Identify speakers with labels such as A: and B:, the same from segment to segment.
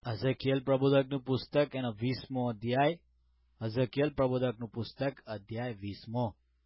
A: હઝકીએલ પ્રબોધકનું પુસ્તક એનો 20મો અધ્યાય. હઝકીએલ પ્રબોધકનું પુસ્તક અધ્યાય 20મો.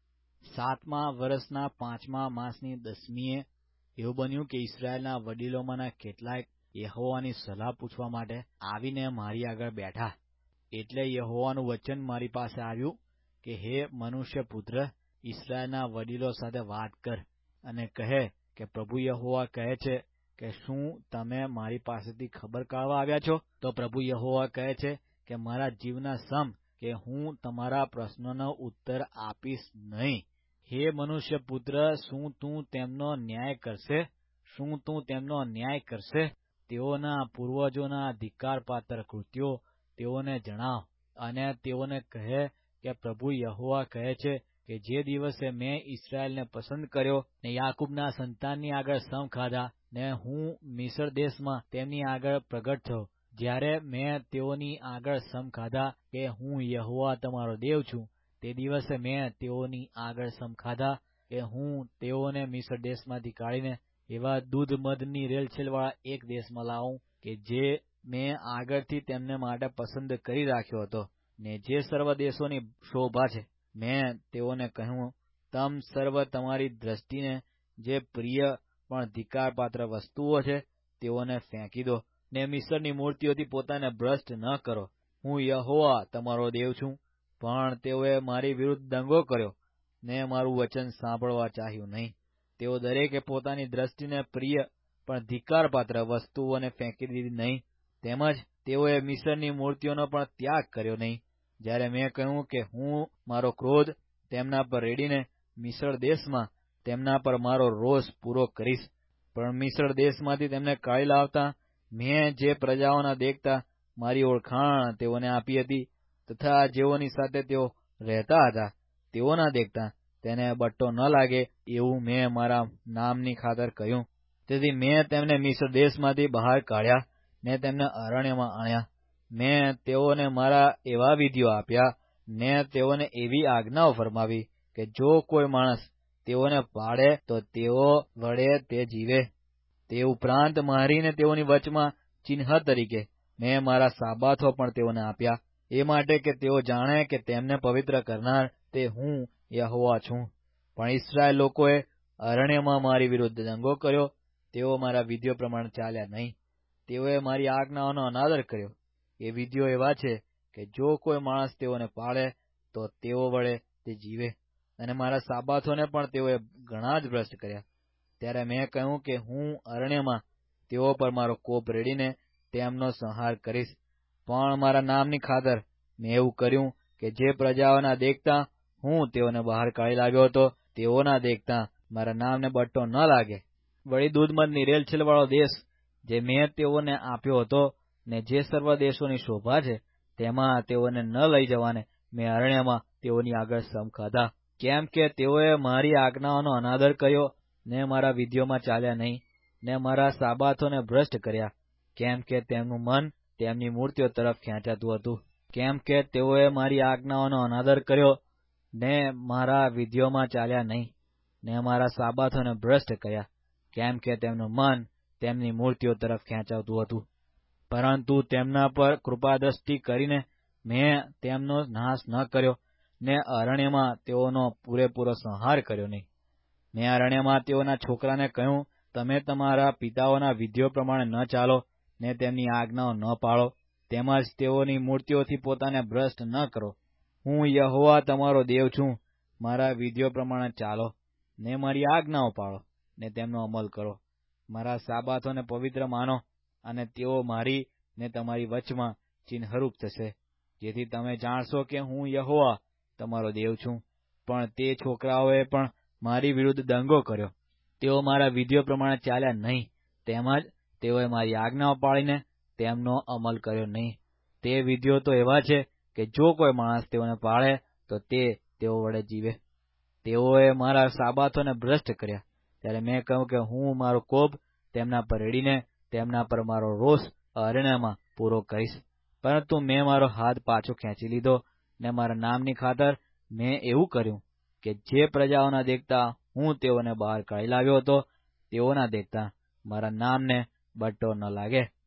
A: 7મા વર્ષના 5મા માસની 10મીએ એવું બન્યું કે ઇસ્રાયેલના વડીલોમાંના કેટલાક યહોવાની સલાહ પૂછવા માટે આવીને મારી આગળ બેઠા. એટલે યહોવાનું વચન મારી પાસે આવ્યું કે હે મનુષ્ય પુત્ર, ઇસ્રાયેલના વડીલો સાથે વાત કર અને કહે કે પ્રભુ યહોવા કહે છે કે શું તમે મારી પાસેથી ખબર કાઢવા આવ્યા છો? તો પ્રભુ યહોવા કહે છે કે મારા જીવના સમ કે હું તમારા પ્રશ્નોનો ઉત્તર આપીશ નહીં. હે મનુષ્ય પુત્ર, શું તું તેમનો ન્યાય કરશે? શું તું તેમનો ન્યાય કરશે? તેઓના પૂર્વજોના ધિક્કારપાત્ર કૃત્યો તેઓને જણાવ અને તેઓને કહે કે પ્રભુ યહોવા કહે છે કે જે દિવસે મેં ઇસ્રાયેલને પસંદ કર્યો ને યાકૂબના સંતાનની આગળ સમ ખાધા ને હું મિસ્ર દેશમાં તેમની આગળ પ્રગટ થયો, જ્યારે મેં તેઓની આગળ સમ ખાધા કે હું યહોવા તમારો દેવ છું, તે દિવસે મેં તેઓની આગળ સમ ખાધા કે હું તેઓને મિસ્ર દેશમાંથી કાઢીને એવા દૂધ મધની રેલછેલવાળા એક દેશમાં લાવું કે જે મેં આગળથી તેમને માટે પસંદ કરી રાખ્યો હતો, ને જે સર્વ દેશોની શોભા છે. મેં તેઓને કહ્યું, તમ સર્વ તમારી દ્રષ્ટિને જે પ્રિય પણ ધિક્કારપાત્ર વસ્તુઓ છે તેઓને ફેંકી દો, ને મિસ્રની મૂર્તિઓથી પોતાને ભ્રષ્ટ ન કરો. હું યહોવા તમારો દેવ છું. પણ તેઓએ મારી વિરુદ્ધ દંગો કર્યો ને મારું વચન સાંભળવા ચાહ્યું નહીં. તેઓ દરેકે પોતાની દ્રષ્ટિને પ્રિય પણ ધિક્કારપાત્ર વસ્તુઓને ફેંકી દીધી નહીં. તેમજ તેઓએ મિસ્રની મૂર્તિઓનો પણ ત્યાગ કર્યો નહીં. જ્યારે મેં કહ્યું કે હું મારો ક્રોધ તેમના પર રેડીને મિસ્ર દેશમાં તેમના પર મારો રોષ પૂરો કરીશ. પણ મિસ્ર દેશમાંથી તેમને કાઢી લાવતા મેં જે પ્રજાઓના દેખતા મારી ઓળખાણ તેઓને આપી હતી, તથા જેઓની સાથે તેઓ રહેતા હતા તેઓના દેખતા તેને બટ્ટો ન લાગે એવું મેં મારા નામની ખાતર કહ્યું. તેથી મેં તેમને મિસ્ર દેશમાંથી બહાર કાઢ્યા ને તેમને અરણ્યમાં આણ્યા. મેં તેઓને મારા એવા વિધિઓ આપ્યા ને તેઓને એવી આજ્ઞાઓ ફરમાવી કે જો કોઈ માણસ તેઓને પાળે તો તેઓ વડે તે જીવે. તે ઉપરાંત મારીને તેઓની વચમાં ચિહ્ન તરીકે મેં મારા સાબાથો પણ તેઓને આપ્યા, એ માટે કે તેઓ જાણે કે તેમને પવિત્ર કરનાર તે હું યહોવા છું. પણ ઇસ્રાયેલ લોકોએ અરણ્યમાં મારી વિરુદ્ધ દંગો કર્યો. તેઓ મારા વિધિઓ પ્રમાણે ચાલ્યા નહીં. તેઓએ મારી આજ્ઞાઓનો અનાદર કર્યો. એ વિધિઓ એવા છે કે જો કોઈ માણસ તેઓને પાળે તો તેઓ વડે તે જીવે. અને મારા સાબાથોને પણ તેઓએ ઘણા જ ભ્રષ્ટ કર્યા. ત્યારે મેં કહ્યું કે હું અરણ્યમાં તેઓ પર મારો કોપ રેડીને તેમનો સંહાર કરીશ. પણ મારા નામની ખાતર મેં એવું કર્યું કે જે પ્રજાઓના દેખતા હું તેઓને બહાર કાઢી લાવ્યો હતો તેઓના દેખતા મારા નામને બટ્ટો ન લાગે. વળી દૂધમધની રેલછેલવાળો દેશ જે મેં તેઓને આપ્યો હતો ને જે સર્વ દેશોની શોભા છે તેમાં તેઓને ન લઈ જવાને મેં અરણ્યમાં તેઓની આગળ સમ ખાધા. કેમ કે તેઓએ મારી આજ્ઞાઓનો અનાદર કર્યો ને મારા વિધિઓમાં ચાલ્યા નહીં ને મારા સાબાથોને ભ્રષ્ટ કર્યા. કેમ કે તેમનું મન તેમની મૂર્તિઓ તરફ ખેંચાતું હતું. કેમ કે તેઓએ મારી આજ્ઞાઓનો અનાદર કર્યો ને મારા વિધિઓમાં ચાલ્યા નહીં ને મારા સાબાથોને ભ્રષ્ટ કર્યા. કેમ કે તેમનું મન તેમની મૂર્તિઓ તરફ ખેંચાતું હતું. પરંતુ તેમના પર કૃપાદ્રષ્ટિ કરીને મેં તેમનો નાશ ન કર્યો ને અરણ્યમાં તેઓનો પૂરેપૂરો સંહાર કર્યો નહીં. મેં અરણ્યમાં તેઓના છોકરાને કહ્યું, તમે તમારા પિતાઓના વિધિઓ પ્રમાણે ન ચાલો ને તેમની આજ્ઞાઓ ન પાળો, તેમજ તેઓની મૂર્તિઓથી પોતાને ભ્રષ્ટ ન કરો. હું યહોવા તમારો દેવ છું. મારા વિધિઓ પ્રમાણે ચાલો ને મારી આજ્ઞાઓ પાળો ને તેમનો અમલ કરો. મારા સાબાથોને પવિત્ર માનો અને તેઓ મારી ને તમારી વચમાં ચિહ્નરૂપ થશે, જેથી તમે જાણશો કે હું યહોવા તમારો દેવ છું. પણ તે છોકરાઓએ પણ મારી વિરુદ્ધ દંગો કર્યો. તેઓ મારા વિધિઓ પ્રમાણે ચાલ્યા નહીં, તેમજ તેઓએ મારી આજ્ઞાઓ પાળીને તેમનો અમલ કર્યો નહીં. તે વિધિઓ તો એવા છે કે જો કોઈ માણસ તેઓને પાળે તો તેઓ વડે જીવે. તેઓએ મારા સાબાથોને ભ્રષ્ટ કર્યા. ત્યારે મેં કહ્યું કે હું મારો કોપ તેમના પર રેડીને તેમના પર મારો રોષ અરણ્યમાં પૂરો કરીશ. પરંતુ મેં મારો હાથ પાછો ખેંચી લીધો ને મારા નામની ખાતર મેં એવું કર્યું કે જે પ્રજાઓના દેખતા હું તેઓને બહાર કાઢી લાવ્યો હતો તેઓના દેખતા મારા નામને બટ્ટો ન લાગે.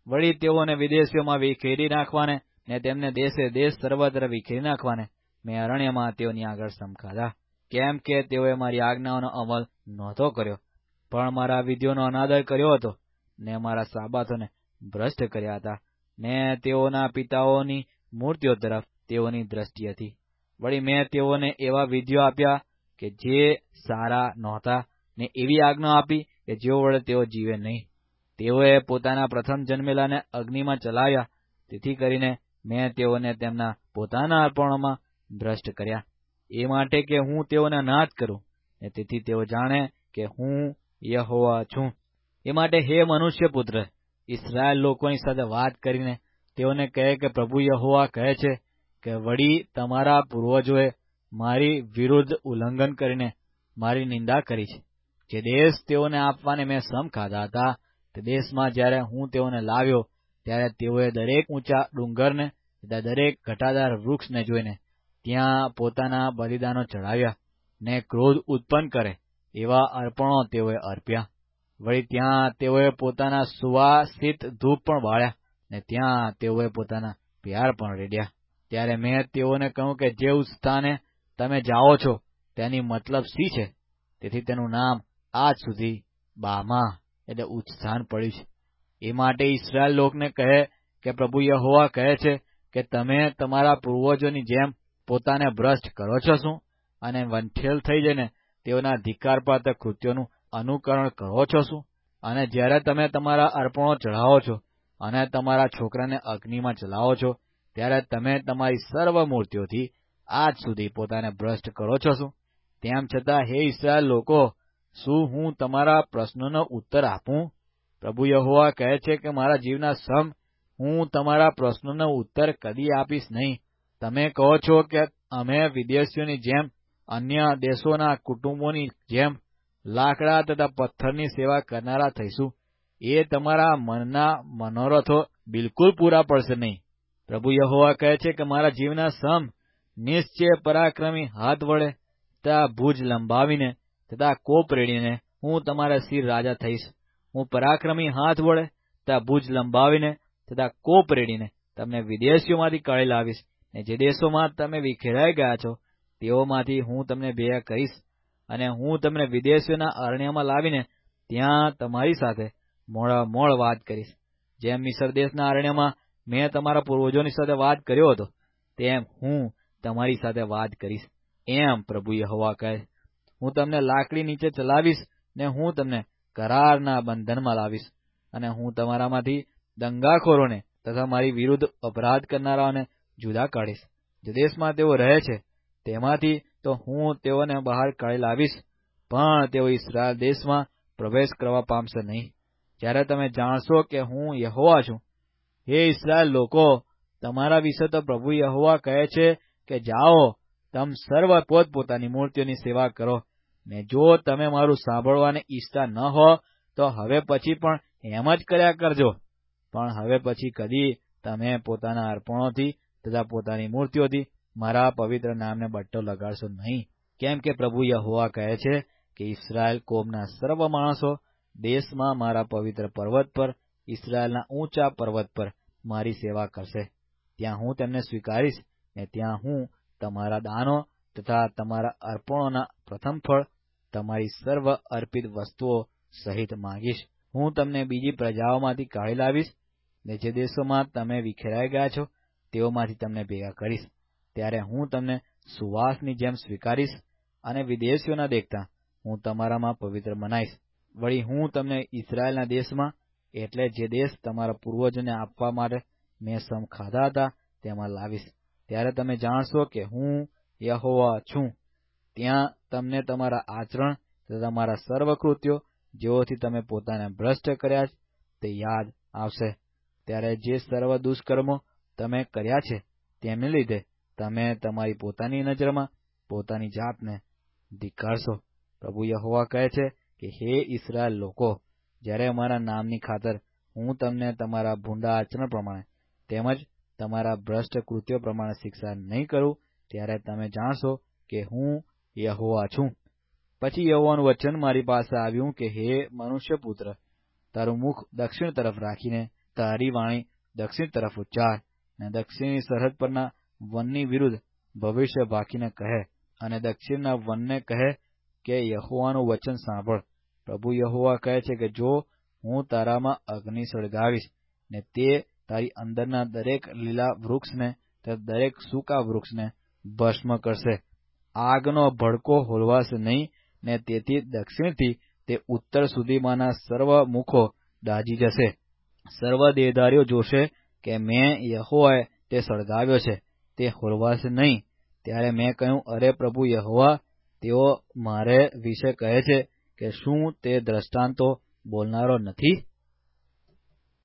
A: વળી તેઓને વિદેશીઓમાં વિખેરી નાખવાને ને તેમને દેશે દેશ સર્વત્ર વિખેરી નાખવાને મેં અરણ્યમાં તેઓની આગળ સમખાધા, કેમ કે તેઓએ મારી આજ્ઞાઓનો અમલ નહોતો કર્યો, પણ મારા વિધિઓનો અનાદર કર્યો હતો, ને મારા સાબાતોને ભ્રષ્ટ કર્યા હતા, ને તેઓના પિતાઓની મૂર્તિઓ તરફ તેઓની દ્રષ્ટિ હતી. વળી મેં તેઓને એવા વિધિઓ આપ્યા કે જે સારા નહોતા, ને એવી આજ્ઞા આપી કે જેઓ વડે તેઓ જીવે નહીં. તેઓએ પોતાના પ્રથમ જન્મેલાને અગ્નિમાં ચલાવ્યા, તેથી કરીને મેં તેઓને તેમના પોતાના અર્પણોમાં ભ્રષ્ટ કર્યા, એ માટે કે હું તેઓને નાશ કરું, ને તેથી તેઓ જાણે કે હું યહોવા છું. એ માટે હે મનુષ્ય પુત્ર, ઇસ્રાયેલ લોકોની સાથે વાત કરીને તેઓને કહે કે પ્રભુ યહોવા કહે છે કે વળી તમારા પૂર્વજોએ મારી વિરુદ્ધ ઉલ્લંઘન કરીને મારી નિંદા કરી છે. જે દેશ તેઓને આપવાને મેં સમ ખાધા હતા, તે દેશમાં જ્યારે હું તેઓને લાવ્યો, ત્યારે તેઓએ દરેક ઊંચા ડુંગરને તથા દરેક ઘટાદાર વૃક્ષને જોઈને ત્યાં પોતાના બલિદાનો ચઢાવ્યા, ને ક્રોધ ઉત્પન્ન કરે એવા અર્પણો તેઓએ અર્પ્યા. વળી ત્યાં તેઓએ પોતાના સુવાસિત ધૂપ પણ બાળ્યા, ને ત્યાં તેઓએ પોતાના પ્યાર પણ રેડ્યા. ત્યારે મેં તેઓને કહ્યું કે જે સ્થાને તમે જાઓ છો તેની મતલબ શી છે? તેથી તેનું નામ આજ સુધી બામા એટલે ઉચ્ચ સ્થાન પડ્યું છે. એ માટે ઇસ્રાયેલ લોકને કહે કે પ્રભુ યહોવા કહે છે કે તમે તમારા પૂર્વજોની જેમ પોતાને ભ્રષ્ટ કરો છો શું? અને વંઠેલ થઈ જઈને તેઓના ધિક્કારપાત્ર કૃત્યોનું અનુકરણ કરો છો શું? અને જ્યારે તમે તમારા અર્પણો ચઢાવો છો અને તમારા છોકરાને અગ્નિમાં ચલાવો છો, ત્યારે તમે તમારી સર્વ મૂર્તિઓથી આજ સુધી પોતાને ભ્રષ્ટ કરો છો શું? તેમ છતાં હે ઇસ્રાયેલ લોકો, શું હું તમારા પ્રશ્નોનો ઉત્તર આપું? પ્રભુ યહોવા કહે છે કે મારા જીવના સમ હું તમારા પ્રશ્નોનો ઉત્તર કદી આપીશ નહીં. તમે કહો છો કે અમે વિદેશીઓની જેમ, અન્ય દેશોના કુટુંબોની જેમ લાકડા તથા પથ્થરની સેવા કરનારા થઈશું. એ તમારા મનના મનોરથો બિલકુલ પૂરા પડશે નહીં. પ્રભુ યહોવા કહે છે કે મારા જીવના સમ નિશ્ચય પરાક્રમી હાથ વડે તથા ભુજ લંબાવીને તથા કોપ રેડીને હું તમારા શિર રાજા થઈશ. હું પરાક્રમી હાથ વડે તથા ભુજ લંબાવીને તથા કોપ રેડીને તમને વિદેશીઓમાંથી કાઢી લાવીશ, ને જે દેશોમાં તમે વિખેરાઈ ગયા છો તેઓમાંથી હું તમને ભેગા કરીશ, અને હું તમને વિદેશીઓના અરણ્યમાં લાવીને ત્યાં તમારી સાથે મોડામોડ વાત કરીશ. જેમ મિસ્ર દેશના અરણ્યમાં મેં તમારા પૂર્વજોની સાથે વાત કર્યો હતો, તેમ હું તમારી સાથે વાત કરીશ, એમ પ્રભુ યહોવા કહે. હું તમને લાકડી નીચે ચલાવીશ, ને હું તમને કરારના બંધનમાં લાવીશ, અને હું તમારામાંથી દંગાખોરોને તથા મારી વિરુદ્ધ અપરાધ કરનારાઓને જુદા કાઢીશ. જે દેશમાં તેઓ રહે છે તેમાંથી તો હું તેઓને બહાર કાઢી લાવીશ, પણ તેઓ ઇસ્રાયેલ દેશમાં પ્રવેશ કરવા પામશે નહીં. જ્યારે તમે જાણશો કે હું યહોવા છું. હે ઇસ્રાયેલ લોકો, તમારા વિશે તો પ્રભુ યહોવા કહે છે કે જાઓ, તમ સર્વ પોતપોતાની મૂર્તિઓની સેવા કરો, ને જો તમે મારું સાંભળવાને ઈચ્છતા ન હો તો હવે પછી પણ એમ જ કર્યા કરજો. પણ હવે પછી કદી તમે પોતાના અર્પણોથી તથા પોતાની મૂર્તિઓથી મારા પવિત્ર નામને બટ્ટો લગાડશો નહીં. કેમ કે પ્રભુ યહોવા કહે છે કે ઇસ્રાયેલ કોમના સર્વ માણસો દેશમાં મારા પવિત્ર પર્વત પર, ઇસ્રાયેલના ઊંચા પર્વત પર મારી સેવા કરશે. ત્યાં હું તેમને સ્વીકારીશ, ને ત્યાં હું તમારા દાનો તથા તમારા અર્પણોના પ્રથમ ફળ, તમારી સર્વ અર્પિત વસ્તુઓ સહિત માંગીશ. હું તમને બીજી પ્રજાઓમાંથી કાઢી લાવીશ, ને જે દેશોમાં તમે વિખેરાઈ ગયા છો તેઓમાંથી તમને ભેગા કરીશ. ત્યારે હું તમને સુવાસની જેમ સ્વીકારીશ, અને વિદેશીઓના દેખતા હું તમારામાં પવિત્ર મનાઈશ. વળી હું તમને ઇસ્રાયેલના દેશમાં, એટલે જે દેશ તમારા પૂર્વજોને આપવા માટે મેં સમ ખાધા હતા તેમાં લાવીશ. ત્યારે તમે જાણશો કે હું યહોવા છું. ત્યાં તમને તમારા આચરણ તથા તમારા સર્વ કૃત્યો જેઓથી તમે પોતાને ભ્રષ્ટ કર્યા તે યાદ આવશે. ત્યારે જે સર્વ દુષ્કર્મો તમે કર્યા છે તેમને લીધે તમે તમારી પોતાની નજરમાં પોતાની જાતને ધિક્કારશો. પ્રભુ યહોવા કહે છે કે હે ઇસ્રાયેલ લોકો, જ્યારે મારા નામની ખાતર હું તમને તમારા ભૂંડા આચરણ પ્રમાણે તેમજ તમારા ભ્રષ્ટ કૃત્યો પ્રમાણે શિક્ષા નહીં કરું, ત્યારે તમે જાણશો કે હું યહોવા છું. પછી યહોવાનું વચન મારી પાસે આવ્યું કે હે મનુષ્ય પુત્ર, તારું મુખ દક્ષિણ તરફ રાખીને તારી વાણી દક્ષિણ તરફ ઉચ્ચાર, અને દક્ષિણની સરહદ પરના વનની વિરુદ્ધ ભવિષ્ય ભાકીને કહે, અને દક્ષિણના વનને કહે કે યહોવાનું વચન સાંભળ. પ્રભુ યહોવા કહે છે કે જો હું તારામાં અગ્નિ સળગાવીશ, ને તે તારી અંદરના દરેક લીલા વૃક્ષને તથા દરેક સૂકા વૃક્ષને ભસ્મ કરશે. આગનો ભડકો હોલવાશે નહીં, ને તેથી દક્ષિણથી તે ઉત્તર સુધીમાંના સર્વ મુખો દાઝી જશે. સર્વ દેહધારીઓ જોશે કે મેં યહોવાએ તે સળગાવ્યો છે, તે હોલવાશે નહીં. ત્યારે મેં કહ્યું, અરે પ્રભુ યહોવા, તેઓ મારે વિશે કહે છે કે શું તે દ્રષ્ટાંતો બોલનારો નથી?